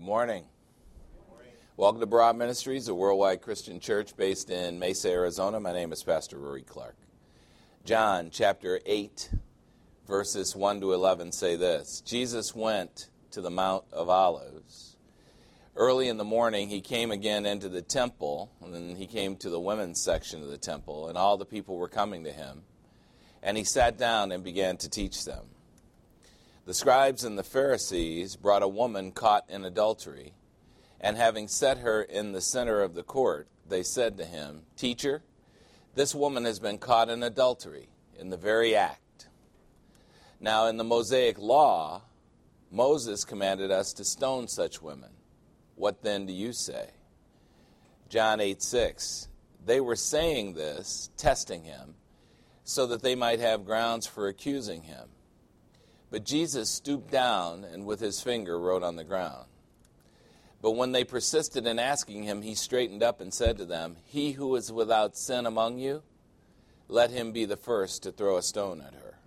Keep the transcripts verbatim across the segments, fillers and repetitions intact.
morning. Welcome to Broad Ministries, a worldwide Christian church based in Mesa, Arizona. My name is Pastor Rory Clark. John chapter eight, verses one to eleven say this. Jesus went to the Mount of Olives. Early in the morning, he came again into the temple, and then he came to the women's section of the temple, and all the people were coming to him. And he sat down and began to teach them. The scribes and the Pharisees brought a woman caught in adultery, and having set her in the center of the court, they said to him, "Teacher, this woman has been caught in adultery in the very act. Now in the Mosaic law, Moses commanded us to stone such women. What then do you say?" John eight six, they were saying this, testing him, so that they might have grounds for accusing him. But Jesus stooped down and with his finger wrote on the ground. But when they persisted in asking him, he straightened up and said to them, "He who is without sin among you, let him be the first to throw a stone at her."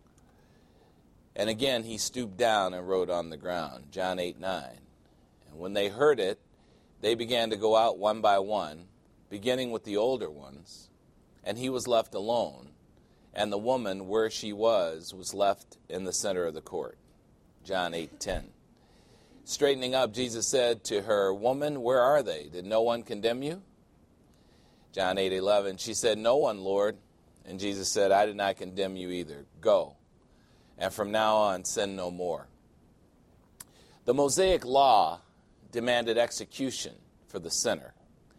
And again he stooped down and wrote on the ground. John eight nine. And when they heard it, they began to go out one by one, beginning with the older ones, and he was left alone. And the woman, where she was, was left in the center of the court. John eight ten. Straightening up, Jesus said to her, "Woman, where are they? Did no one condemn you?" John eight eleven. She said, "No one, Lord." And Jesus said, "I did not condemn you either. Go. And from now on, sin no more." The Mosaic law demanded execution for the sinner.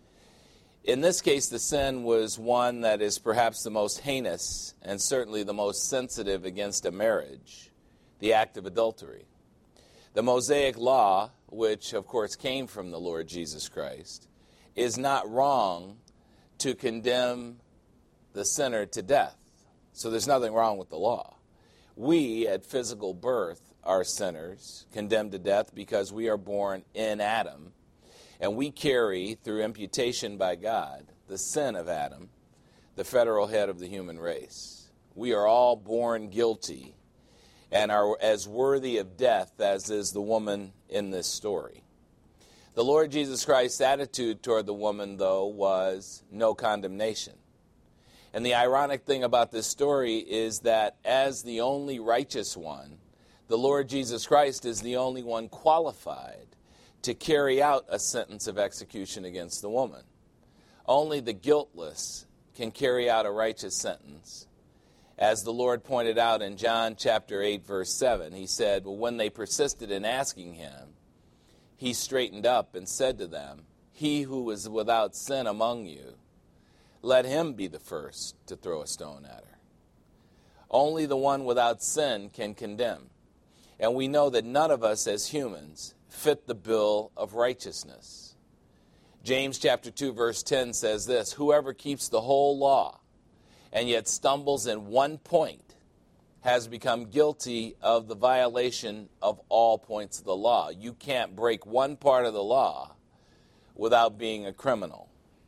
In this case, the sin was one that is perhaps the most heinous and certainly the most sensitive against a marriage, the act of adultery. The Mosaic law, which of course came from the Lord Jesus Christ, is not wrong to condemn the sinner to death. So there's nothing wrong with the law. We, at physical birth, are sinners, condemned to death because we are born in Adam. And we carry, through imputation by God, the sin of Adam, the federal head of the human race. We are all born guilty and are as worthy of death as is the woman in this story. The Lord Jesus Christ's attitude toward the woman, though, was no condemnation. And the ironic thing about this story is that as the only righteous one, the Lord Jesus Christ is the only one qualified to carry out a sentence of execution against the woman. Only the guiltless can carry out a righteous sentence. As the Lord pointed out in John chapter eight, verse seven, he said, "Well, when they persisted in asking him, he straightened up and said to them, 'He who is without sin among you, let him be the first to throw a stone at her.'" Only the one without sin can condemn. And we know that none of us as humans fit the bill of righteousness. James chapter two verse ten says this, "Whoever keeps the whole law and yet stumbles in one point has become guilty of the violation of all points of the law." You can't break one part of the law without being a criminal.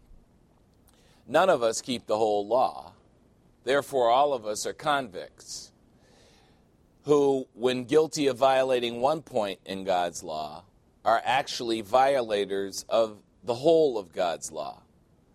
None of us keep the whole law. Therefore, all of us are convicts who, when guilty of violating one point in God's law, are actually violators of the whole of God's law.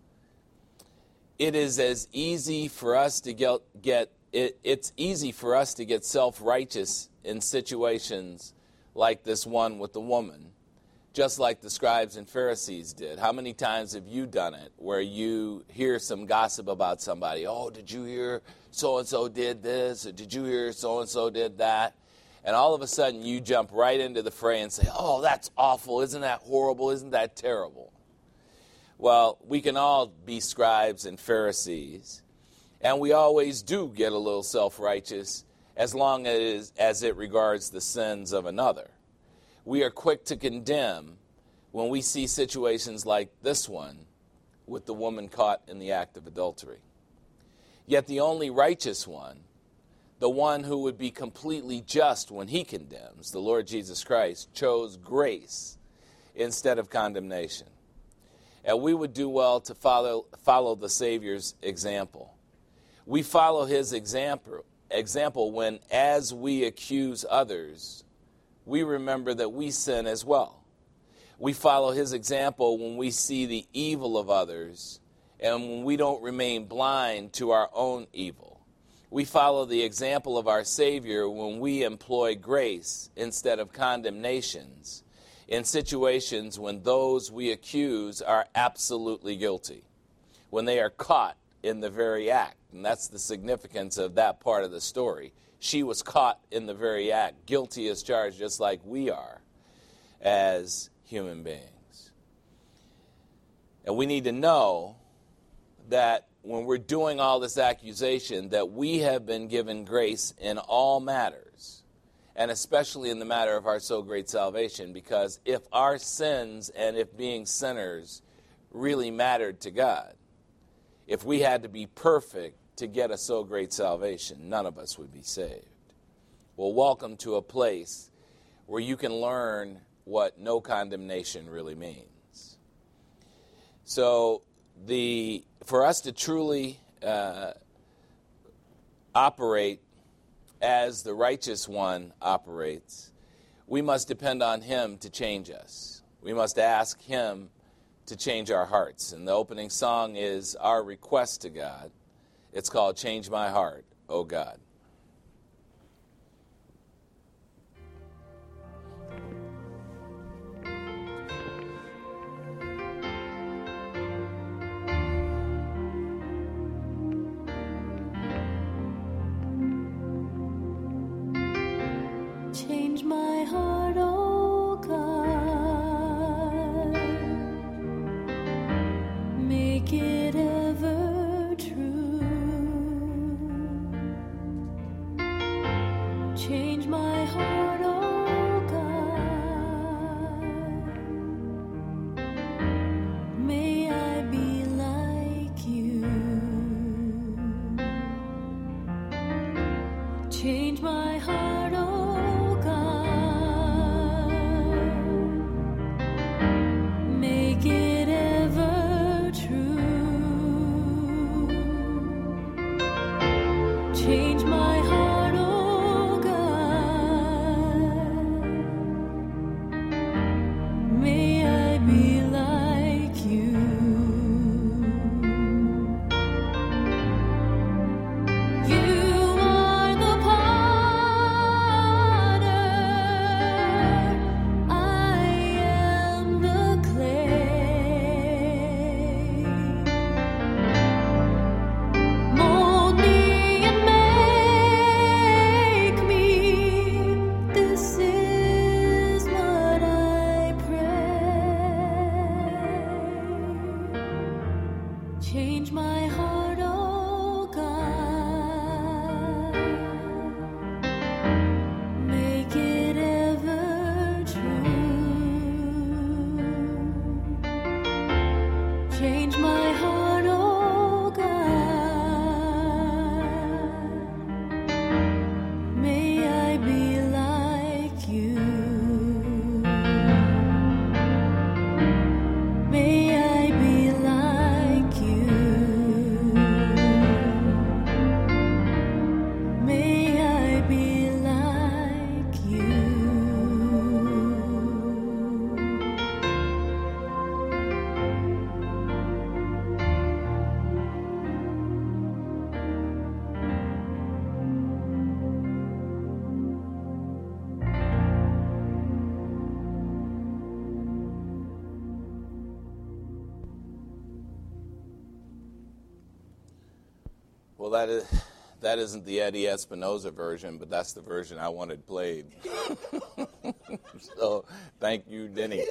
It is as easy for us to get, get it, it's easy for us to get self-righteous in situations like this one with the woman, just like the scribes and Pharisees did. How many times have you done it where you hear some gossip about somebody? "Oh, did you hear so-and-so did this? Or did you hear so-and-so did that?" And all of a sudden you jump right into the fray and say, "Oh, that's awful. Isn't that horrible? Isn't that terrible?" Well, we can all be scribes and Pharisees, and we always do get a little self-righteous as long as, as it regards the sins of another. We are quick to condemn when we see situations like this one with the woman caught in the act of adultery. Yet the only righteous one, the one who would be completely just when he condemns, the Lord Jesus Christ, chose grace instead of condemnation. And we would do well to follow, follow the Savior's example. We follow his example, example when, as we accuse others, we remember that we sin as well. We follow his example when we see the evil of others and when we don't remain blind to our own evil. We follow the example of our Savior when we employ grace instead of condemnations in situations when those we accuse are absolutely guilty, when they are caught in the very act. And that's the significance of that part of the story. She was caught in the very act, guilty as charged, just like we are as human beings. And we need to know that when we're doing all this accusation, that we have been given grace in all matters, and especially in the matter of our so great salvation, because if our sins and if being sinners really mattered to God, if we had to be perfect to get a so great salvation, none of us would be saved. Well, welcome to a place where you can learn what no condemnation really means. So the for us to truly uh, operate as the righteous one operates, we must depend on him to change us. We must ask him to change our hearts. And the opening song is our request to God. It's called Change My Heart, O God. Change my heart, oh God, make it ever true. Change my heart, oh God, may I be like you. Change my heart, oh change my heart, oh God, may I be like you. You are the potter, I am the clay. Mold me and make me, this is what I pray. Change my heart, oh God, make it ever true. Change my heart, oh God, may I be like you. May I be like you. May I be like you. Well, that is that isn't the Eddie Espinosa version, but that's the version I wanted played. So, thank you, Denny.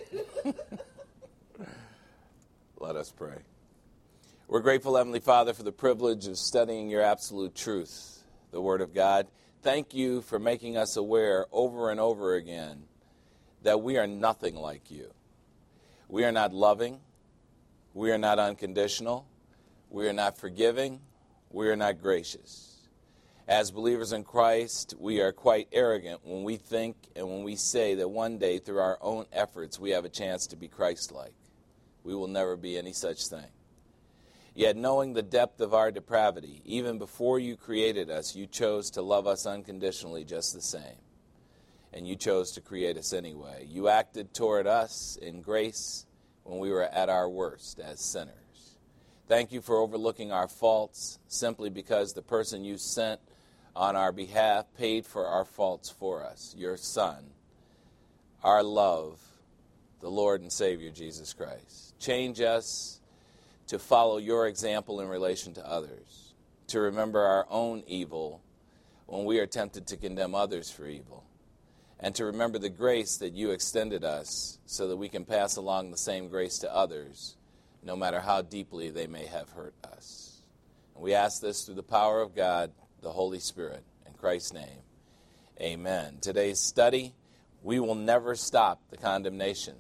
Let us pray. We're grateful, Heavenly Father, for the privilege of studying your absolute truth, the Word of God. Thank you for making us aware over and over again that we are nothing like you. We are not loving. We are not unconditional. We are not forgiving. We are not gracious. As believers in Christ, we are quite arrogant when we think and when we say that one day, through our own efforts, we have a chance to be Christ-like. We will never be any such thing. Yet, knowing the depth of our depravity, even before you created us, you chose to love us unconditionally just the same. and you chose to create us anyway. You acted toward us in grace when we were at our worst as sinners. Thank you for overlooking our faults simply because the person you sent on our behalf paid for our faults for us, your Son, our love, the Lord and Savior, Jesus Christ. Change us to follow your example in relation to others, to remember our own evil when we are tempted to condemn others for evil, and to remember the grace that you extended us so that we can pass along the same grace to others, no matter how deeply they may have hurt us. And we ask this through the power of God, the Holy Spirit, in Christ's name. Amen. Today's study, we will never stop the condemnation.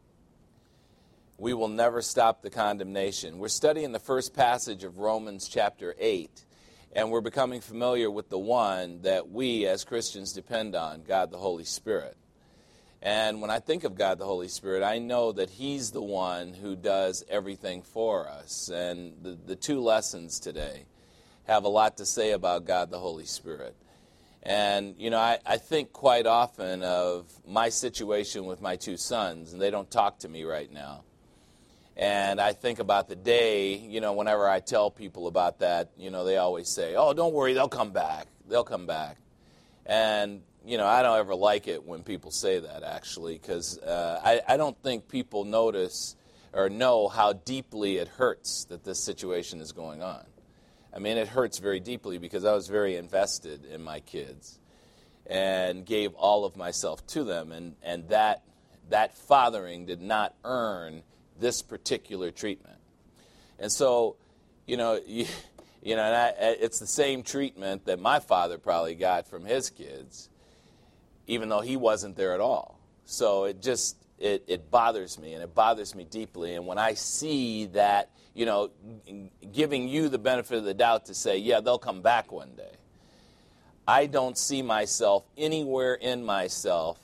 We will never stop the condemnation. We're studying the first passage of Romans chapter eight, and we're becoming familiar with the one that we as Christians depend on, God the Holy Spirit. And when I think of God the Holy Spirit, I know that He's the one who does everything for us. And the, the two lessons today have a lot to say about God the Holy Spirit. And, you know, I, I think quite often of my situation with my two sons, and they don't talk to me right now. And I think about the day, you know, whenever I tell people about that, you know, they always say, oh, don't worry, they'll come back. They'll come back. And, you know, I don't ever like it when people say that, actually, because uh, I, I don't think people notice or know how deeply it hurts that this situation is going on. I mean, it hurts very deeply because I was very invested in my kids and gave all of myself to them, and, and that that fathering did not earn this particular treatment. And so, you know, you, you know, and I, it's the same treatment that my father probably got from his kids, even though he wasn't there at all. So it just, it, it bothers me, and it bothers me deeply. And when I see that, you know, giving you the benefit of the doubt to say, yeah, they'll come back one day, I don't see myself anywhere in myself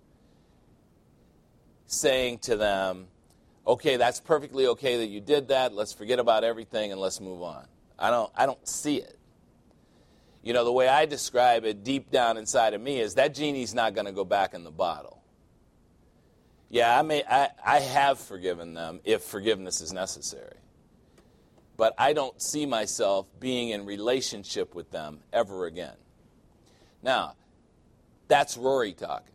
saying to them, okay, that's perfectly okay that you did that. Let's forget about everything and let's move on. I don't I don't see it. You know, the way I describe it deep down inside of me is that genie's not going to go back in the bottle. Yeah, I may I, I have forgiven them if forgiveness is necessary. But I don't see myself being in relationship with them ever again. Now, that's Rory talking.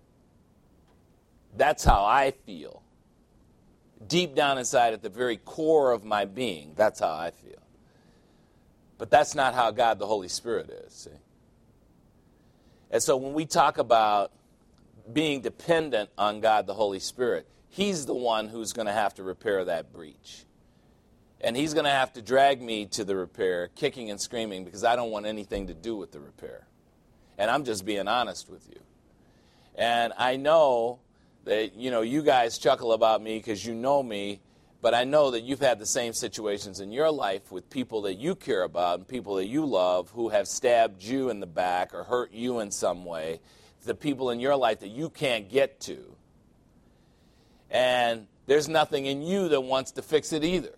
That's how I feel. Deep down inside, at the very core of my being, that's how I feel. But that's not how God the Holy Spirit is, see? And so when we talk about being dependent on God the Holy Spirit, He's the one who's going to have to repair that breach. And He's going to have to drag me to the repair, kicking and screaming, because I don't want anything to do with the repair. And I'm just being honest with you. And I know that, you know, you guys chuckle about me because you know me, but I know that you've had the same situations in your life with people that you care about and people that you love who have stabbed you in the back or hurt you in some way, the people in your life that you can't get to. And there's nothing in you that wants to fix it either.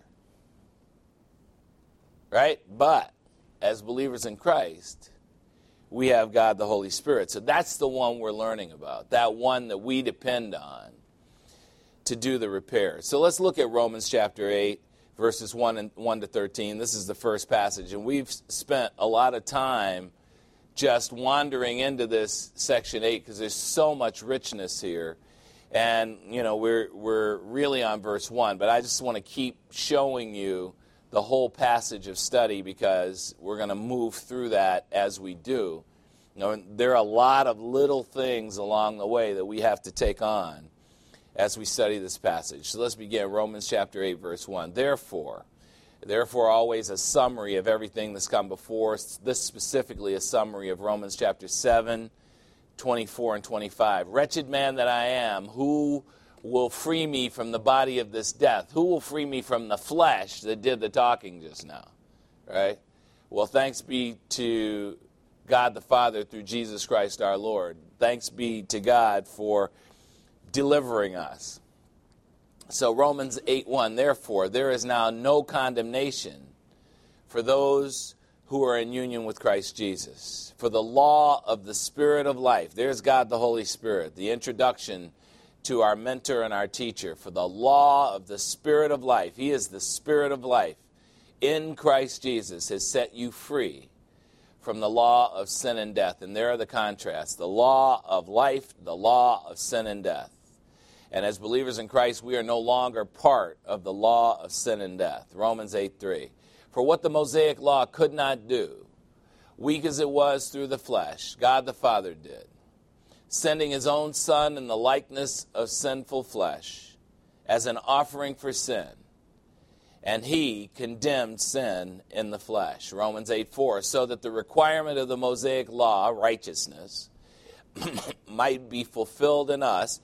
Right? But as believers in Christ, we have God the Holy Spirit. So that's the one we're learning about, that one that we depend on to do the repair. So let's look at Romans chapter eight, verses one and one to thirteen. This is the first passage, and we've spent a lot of time just wandering into this section eight because there's so much richness here. And, you know, we're we're really on verse one, but I just want to keep showing you the whole passage of study because we're going to move through that as we do. You know, there are a lot of little things along the way that we have to take on as we study this passage. So let's begin. Romans chapter eight, verse one. Therefore, therefore always a summary of everything that's come before. This specifically a summary of Romans chapter seven, twenty-four and twenty-five. Wretched man that I am, who will free me from the body of this death? Who will free me from the flesh that did the talking just now? Right? Well, thanks be to God the Father through Jesus Christ our Lord. Thanks be to God for delivering us. So Romans eight one, therefore, there is now no condemnation for those who are in union with Christ Jesus. For the law of the Spirit of life, there's God the Holy Spirit, the introduction to our mentor and our teacher. For the law of the Spirit of life, he is the Spirit of life, in Christ Jesus has set you free from the law of sin and death. And there are the contrasts, the law of life, the law of sin and death. And as believers in Christ, we are no longer part of the law of sin and death. Romans eight three. For what the Mosaic law could not do, weak as it was through the flesh, God the Father did, sending his own Son in the likeness of sinful flesh as an offering for sin. And he condemned sin in the flesh. Romans eight four. So that the requirement of the Mosaic law, righteousness, might be fulfilled in us,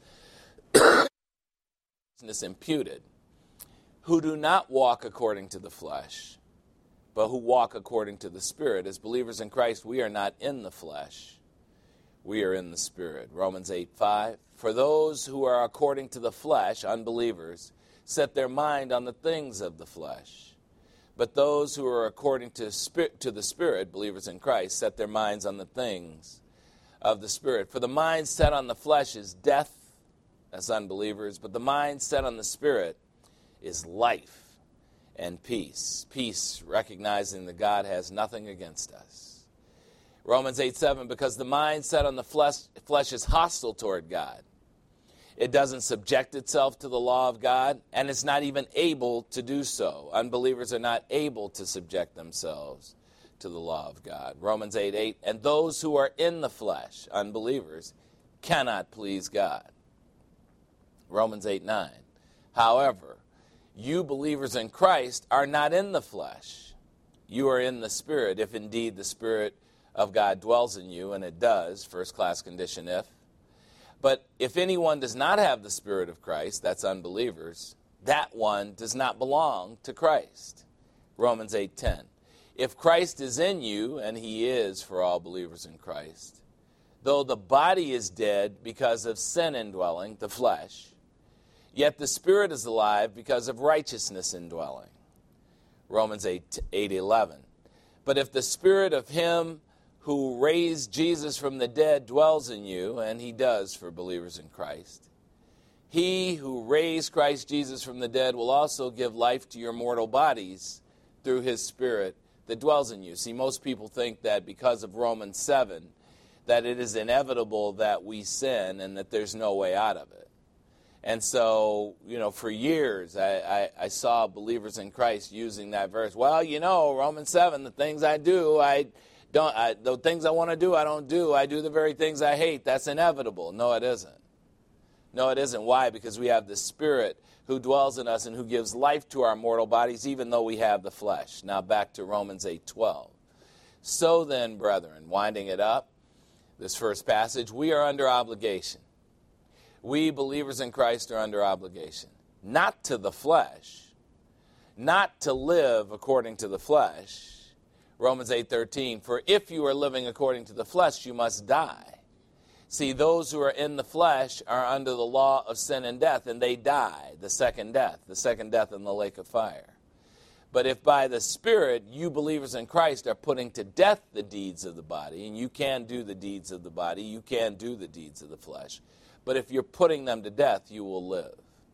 imputed, who do not walk according to the flesh, but who walk according to the Spirit. As believers in Christ, we are not in the flesh. We are in the Spirit. Romans eight five. For those who are according to the flesh, unbelievers, set their mind on the things of the flesh. But those who are according to, spirit, to the Spirit, believers in Christ, set their minds on the things of the Spirit. For the mind set on the flesh is death, as unbelievers, but the mind set on the Spirit is life and peace. Peace, recognizing that God has nothing against us. Romans eight seven, because the mind set on the flesh, flesh is hostile toward God. It doesn't subject itself to the law of God, and it's not even able to do so. Unbelievers are not able to subject themselves to the law of God. Romans eight eight, and those who are in the flesh, unbelievers, cannot please God. Romans eight nine, however, you believers in Christ are not in the flesh. You are in the Spirit, if indeed the Spirit of God dwells in you, and it does, first class condition if. But if anyone does not have the Spirit of Christ, that's unbelievers, that one does not belong to Christ. Romans eight ten. If Christ is in you, and he is for all believers in Christ, though the body is dead because of sin indwelling, the flesh, yet the Spirit is alive because of righteousness indwelling. Romans eight eleven. But if the Spirit of him who raised Jesus from the dead dwells in you, and he does for believers in Christ, he who raised Christ Jesus from the dead will also give life to your mortal bodies through his Spirit that dwells in you. See, most people think that because of Romans seven, that it is inevitable that we sin and that there's no way out of it. And so, you know, for years I, I, I saw believers in Christ using that verse. Well, you know, Romans seven, the things I do, I don't, I, the things I want to do, I don't do. I do the very things I hate. That's inevitable. No, it isn't. No, it isn't. Why? Because we have the Spirit who dwells in us and who gives life to our mortal bodies, even though we have the flesh. Now back to Romans eight twelve. So then, brethren, winding it up, this first passage, we are under obligation. We believers in Christ are under obligation. Not to the flesh. Not to live according to the flesh. Romans eight thirteen, for if you are living according to the flesh, you must die. See, those who are in the flesh are under the law of sin and death, and they die, the second death, the second death in the lake of fire. But if by the Spirit you believers in Christ are putting to death the deeds of the body, and you can do the deeds of the body, you can do the deeds of the flesh, but if you're putting them to death, you will live.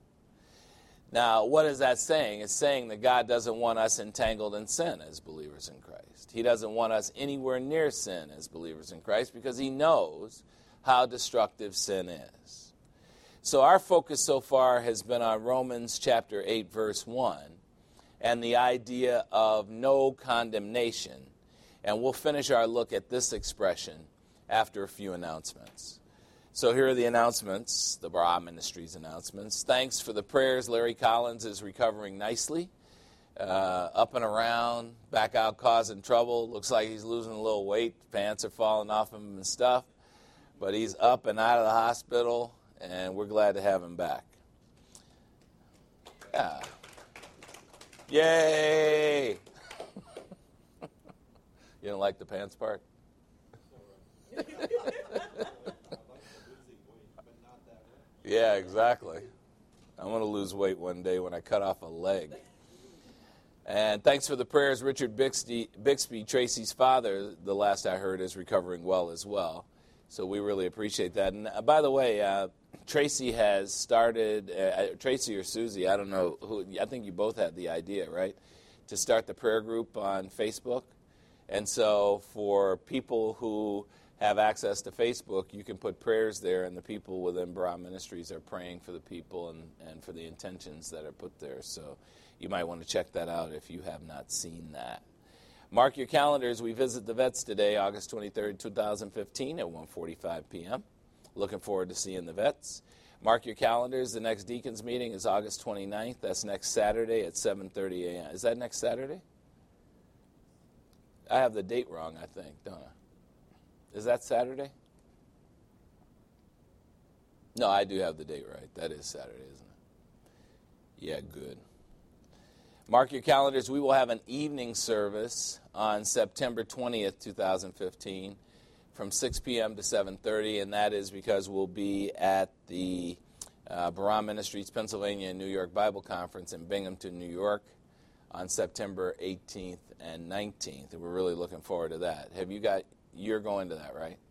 Now, what is that saying? It's saying that God doesn't want us entangled in sin as believers in Christ. He doesn't want us anywhere near sin as believers in Christ because he knows how destructive sin is. So our focus so far has been on Romans chapter eight, verse one, and the idea of no condemnation. And we'll finish our look at this expression after a few announcements. So here are the announcements, the Bara Ministries announcements. Thanks for the prayers. Larry Collins is recovering nicely, uh, up and around, back out causing trouble. Looks like he's losing a little weight. Pants are falling off him and stuff. But he's up and out of the hospital, and we're glad to have him back. Yeah. Yay! You didn't like the pants part? Yeah, exactly. I'm going to lose weight one day when I cut off a leg. And thanks for the prayers. Richard Bixby, Bixby, Tracy's father, the last I heard, is recovering well as well. So we really appreciate that. And uh, by the way, uh, Tracy has started, uh, Tracy or Susie, I don't know who, I think you both had the idea, right, to start the prayer group on Facebook. And so for people who have access to Facebook, you can put prayers there, and the people within Barah Ministries are praying for the people and, and for the intentions that are put there. So you might want to check that out if you have not seen that. Mark your calendars. We visit the vets today, August twenty-third, twenty fifteen at one forty-five p.m. Looking forward to seeing the vets. Mark your calendars. The next deacons meeting is August twenty-ninth. That's next Saturday at seven thirty a.m. Is that next Saturday? I have the date wrong, I think, don't I? Is that Saturday? No, I do have the date right. That is Saturday, isn't it? Yeah, good. Mark your calendars. We will have an evening service on September twentieth, twenty fifteen from six p.m. to seven thirty, and that is because we'll be at the uh, Barah Ministries Pennsylvania and New York Bible Conference in Binghamton, New York on September eighteenth and nineteenth, and we're really looking forward to that. Have you got, you're going to that, right?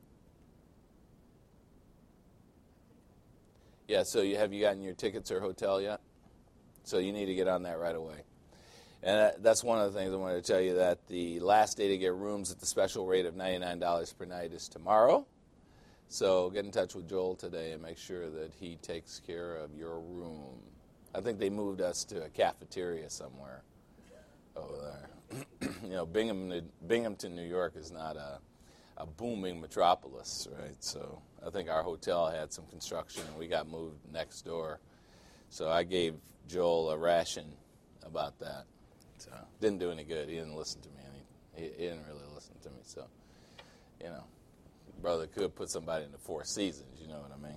Yeah, so you, have you gotten your tickets or hotel yet? So you need to get on that right away. And that's one of the things I wanted to tell you, that the last day to get rooms at the special rate of ninety-nine dollars per night is tomorrow. So get in touch with Joel today and make sure that he takes care of your room. I think they moved us to a cafeteria somewhere over there. You know, Binghamton, Binghamton, New York is not a, a booming metropolis, right? So I think our hotel had some construction and we got moved next door. So I gave Joel a ration about that. So didn't do any good. He didn't listen to me. He, he didn't really listen to me. So, you know, brother could put somebody in the Four Seasons. You know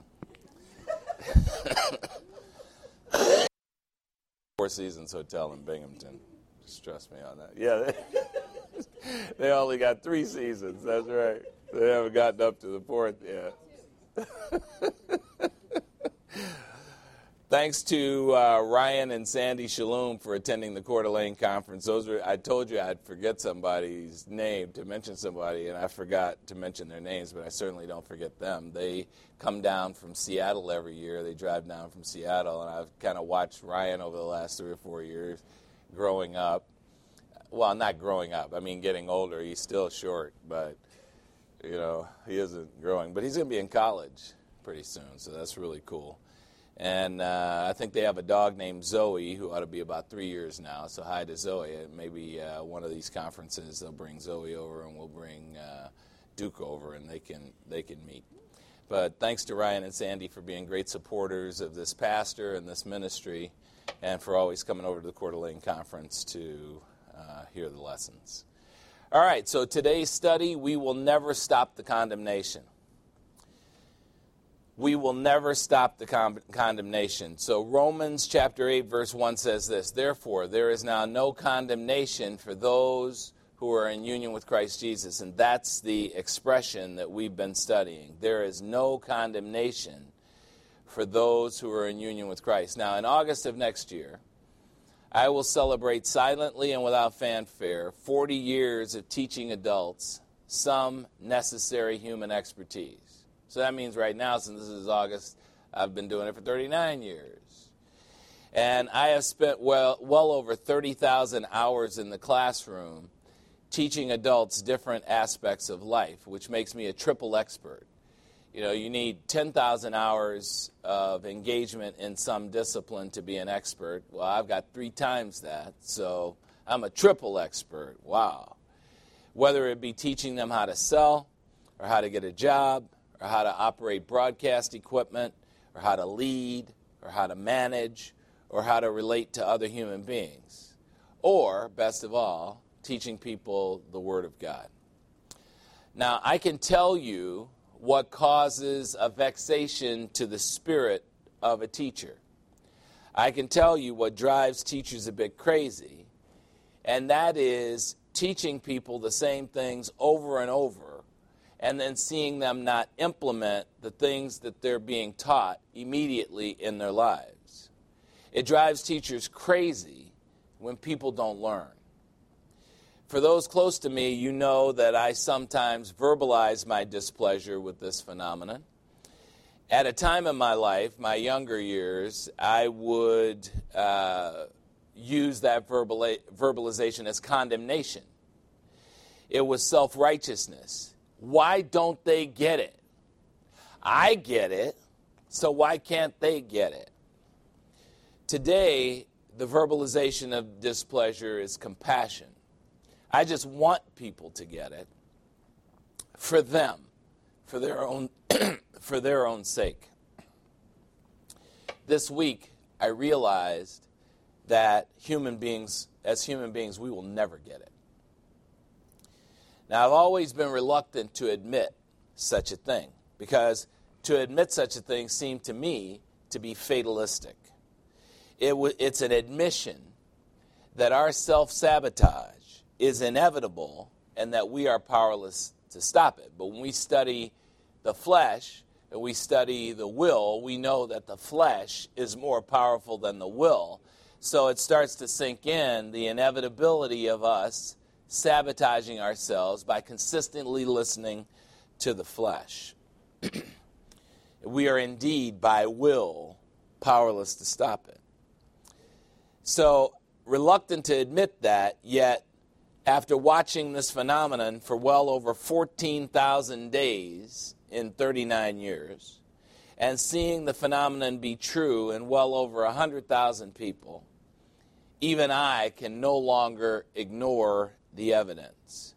what I mean? Four Seasons Hotel in Binghamton. Just trust me on that. Yeah, they, they only got three seasons. That's right. They haven't gotten up to the fourth yet. Thanks to uh, Ryan and Sandy Shalom for attending the Coeur d'Alene conference. Those were, I told you I'd forget somebody's name to mention somebody, and I forgot to mention their names, but I certainly don't forget them. They come down from Seattle every year. They drive down from Seattle, and I've kind of watched Ryan over the last three or four years growing up. Well, not growing up. I mean, getting older. He's still short, but, you know, he isn't growing. But he's going to be in college pretty soon, so that's really cool. And uh, I think they have a dog named Zoe who ought to be about three years now. So hi to Zoe. Maybe uh, one of these conferences they'll bring Zoe over and we'll bring uh, Duke over and they can they can meet. But thanks to Ryan and Sandy for being great supporters of this pastor and this ministry, and for always coming over to the Coeur d'Alene conference to uh, hear the lessons. All right. So today's study, we will never stop the condemnation. We will never stop the con- condemnation. So Romans chapter eight, verse one says this: Therefore, there is now no condemnation for those who are in union with Christ Jesus. And that's the expression that we've been studying. There is no condemnation for those who are in union with Christ. Now, in August of next year, I will celebrate silently and without fanfare forty years of teaching adults some necessary human expertise. So that means right now, since this is August, I've been doing it for thirty-nine years. And I have spent well, well over thirty thousand hours in the classroom teaching adults different aspects of life, which makes me a triple expert. You know, you need ten thousand hours of engagement in some discipline to be an expert. Well, I've got three times that, so I'm a triple expert. Wow. Whether it be teaching them how to sell or how to get a job, or how to operate broadcast equipment, or how to lead, or how to manage, or how to relate to other human beings. Or, best of all, teaching people the Word of God. Now, I can tell you what causes a vexation to the spirit of a teacher. I can tell you what drives teachers a bit crazy, and that is teaching people the same things over and over, and then seeing them not implement the things that they're being taught immediately in their lives. It drives teachers crazy when people don't learn. For those close to me, you know that I sometimes verbalize my displeasure with this phenomenon. At a time in my life, my younger years, I would uh, use that verbali- verbalization as condemnation. It was self-righteousness. Why don't they get it? I get it, so why can't they get it? Today, the verbalization of displeasure is compassion. I just want people to get it for them, for their own, for their own sake. This week, I realized that human beings, as human beings, we will never get it. Now, I've always been reluctant to admit such a thing, because to admit such a thing seemed to me to be fatalistic. It w- it's an admission that our self-sabotage is inevitable and that we are powerless to stop it. But when we study the flesh and we study the will, we know that the flesh is more powerful than the will. So it starts to sink in the inevitability of us sabotaging ourselves by consistently listening to the flesh. We are indeed, by will, powerless to stop it. So, reluctant to admit that, yet after watching this phenomenon for well over fourteen thousand days in thirty-nine years, and seeing the phenomenon be true in well over one hundred thousand people, even I can no longer ignore the evidence.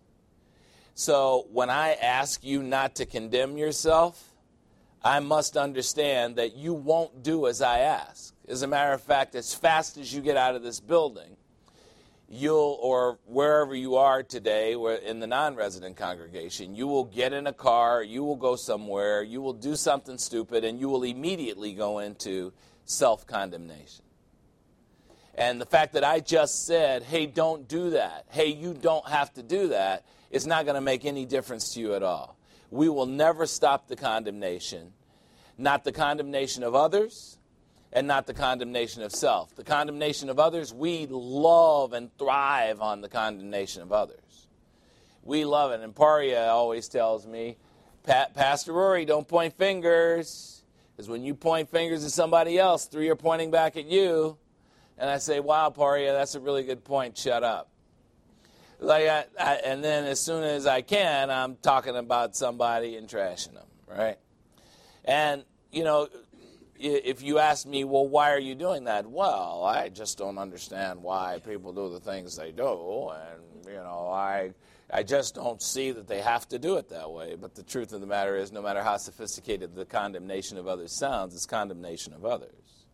So when I ask you not to condemn yourself, I must understand that you won't do as I ask. As a matter of fact, as fast as you get out of this building, you'll, or wherever you are today, where in the non-resident congregation, you will get in a car, you will go somewhere, you will do something stupid, and you will immediately go into self-condemnation. And the fact that I just said, hey, don't do that, hey, you don't have to do that, is not going to make any difference to you at all. We will never stop the condemnation, not the condemnation of others, and not the condemnation of self. The condemnation of others, we love and thrive on the condemnation of others. We love it. And Paria always tells me, Pastor Rory, don't point fingers, because when you point fingers at somebody else, three are pointing back at you. And I say, wow, Paria, that's a really good point. Shut up. Like, I, I, and then as soon as I can, I'm talking about somebody and trashing them, right? And, you know, if you ask me, well, why are you doing that? Well, I just don't understand why people do the things they do, and, you know, I I just don't see that they have to do it that way. But the truth of the matter is, no matter how sophisticated the condemnation of others sounds, it's condemnation of others.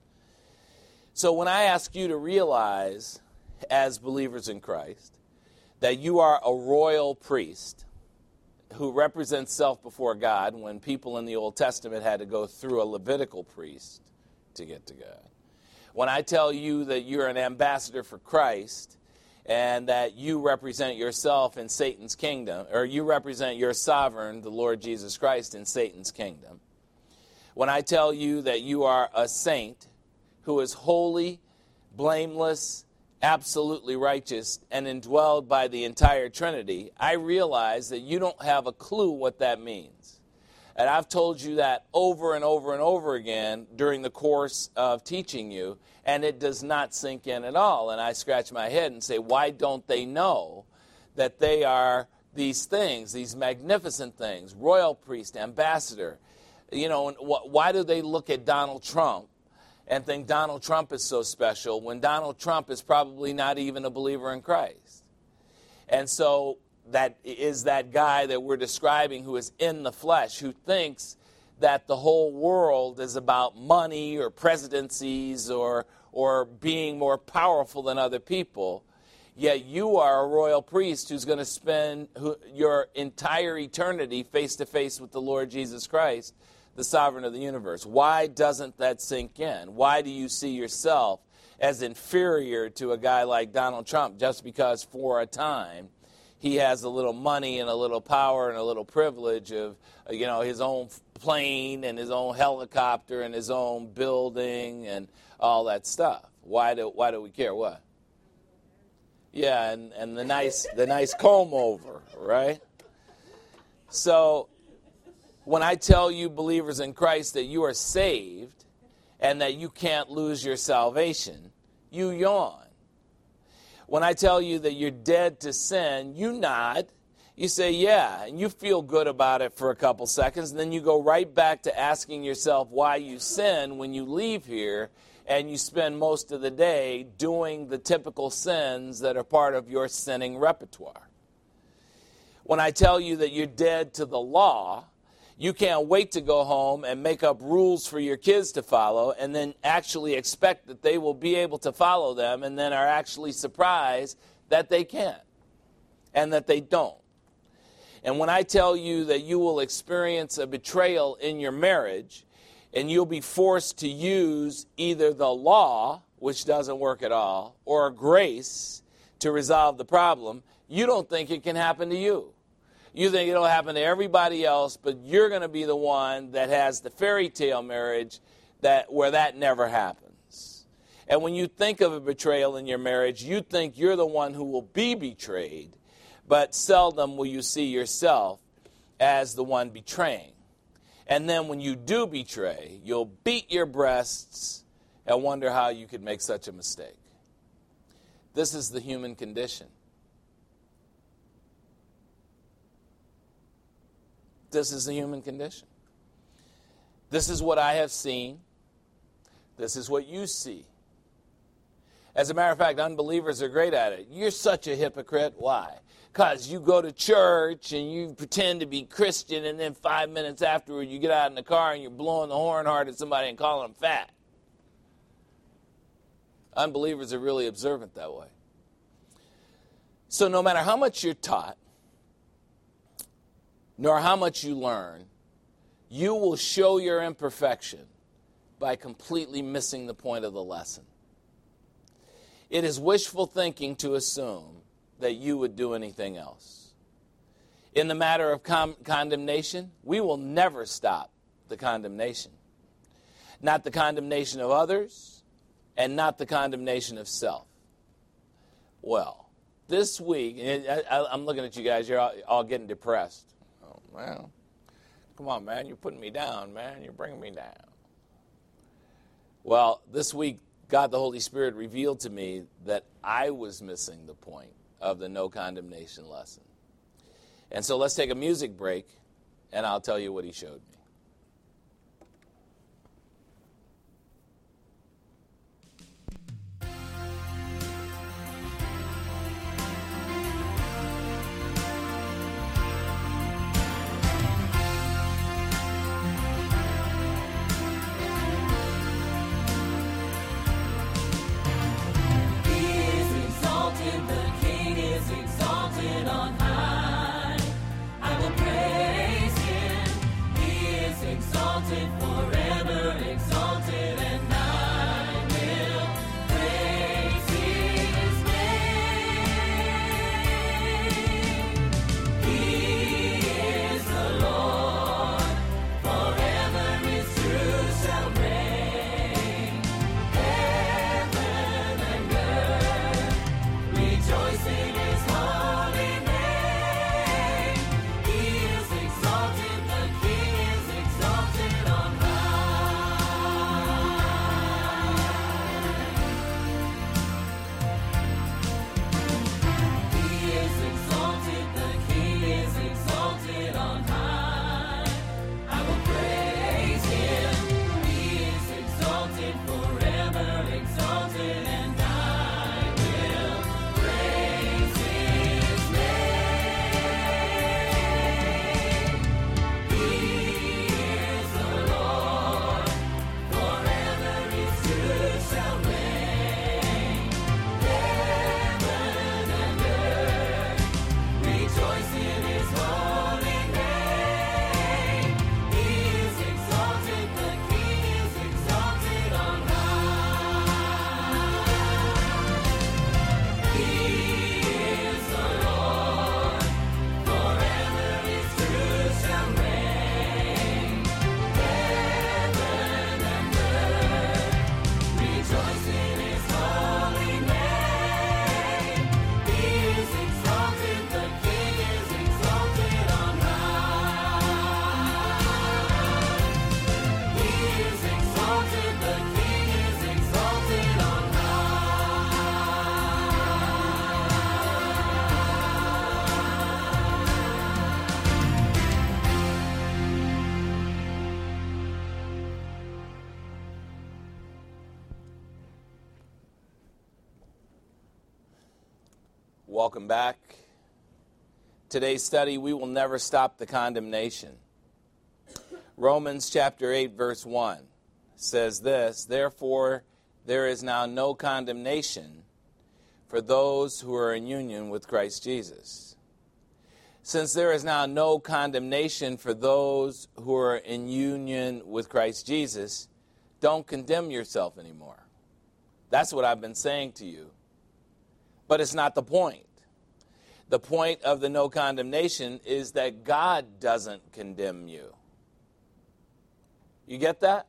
So when I ask you to realize, as believers in Christ, that you are a royal priest who represents self before God, when people in the Old Testament had to go through a Levitical priest to get to God. When I tell you that you're an ambassador for Christ and that you represent yourself in Satan's kingdom, or you represent your sovereign, the Lord Jesus Christ, in Satan's kingdom. When I tell you that you are a saint who is holy, blameless, absolutely righteous, and indwelled by the entire Trinity, I realize that you don't have a clue what that means. And I've told you that over and over and over again during the course of teaching you, and it does not sink in at all. And I scratch my head and say, why don't they know that they are these things, these magnificent things, royal priest, ambassador? You know, why do they look at Donald Trump and think Donald Trump is so special when Donald Trump is probably not even a believer in Christ? And so that is that guy that we're describing who is in the flesh, who thinks that the whole world is about money or presidencies or or being more powerful than other people. Yet you are a royal priest who's going to spend your entire eternity face-to-face with the Lord Jesus Christ, the sovereign of the universe. Why doesn't that sink in? Why do you see yourself as inferior to a guy like Donald Trump just because for a time he has a little money and a little power and a little privilege of, you know, his own plane and his own helicopter and his own building and all that stuff? Why do why do we care? What? Yeah, and, and the nice the nice comb over, right? So when I tell you believers in Christ that you are saved and that you can't lose your salvation, you yawn. When I tell you that you're dead to sin, you nod. You say, yeah, and you feel good about it for a couple seconds, and then you go right back to asking yourself why you sin when you leave here, and you spend most of the day doing the typical sins that are part of your sinning repertoire. When I tell you that you're dead to the law, you can't wait to go home and make up rules for your kids to follow and then actually expect that they will be able to follow them and then are actually surprised that they can't and that they don't. And when I tell you that you will experience a betrayal in your marriage and you'll be forced to use either the law, which doesn't work at all, or grace to resolve the problem, you don't think it can happen to you. You think it'll happen to everybody else, but you're going to be the one that has the fairy tale marriage that where that never happens. And when you think of a betrayal in your marriage, you think you're the one who will be betrayed, but seldom will you see yourself as the one betraying. And then when you do betray, you'll beat your breasts and wonder how you could make such a mistake. This is the human condition. This is the human condition. This is what I have seen. This is what you see. As a matter of fact, unbelievers are great at it. You're such a hypocrite. Why? Because you go to church and you pretend to be Christian, and then five minutes afterward you get out in the car and you're blowing the horn hard at somebody and calling them fat. Unbelievers are really observant that way. So no matter how much you're taught, nor how much you learn, you will show your imperfection by completely missing the point of the lesson. It is wishful thinking to assume that you would do anything else. In the matter of com- condemnation, we will never stop the condemnation. Not the condemnation of others, and not the condemnation of self. Well, this week, I, I, I'm looking at you guys, you're all, all getting depressed. Oh, well, come on, man, you're putting me down, man, you're bringing me down. Well, this week, God the Holy Spirit revealed to me that I was missing the point of the no condemnation lesson. And so let's take a music break, and I'll tell you what he showed me. On high, I will praise him. He Welcome back. Today's study, we will never stop the condemnation. Romans chapter eight, verse one says this, "Therefore, there is now no condemnation for those who are in union with Christ Jesus." Since there is now no condemnation for those who are in union with Christ Jesus, don't condemn yourself anymore. That's what I've been saying to you. But it's not the point. The point of the no condemnation is that God doesn't condemn you. You get that?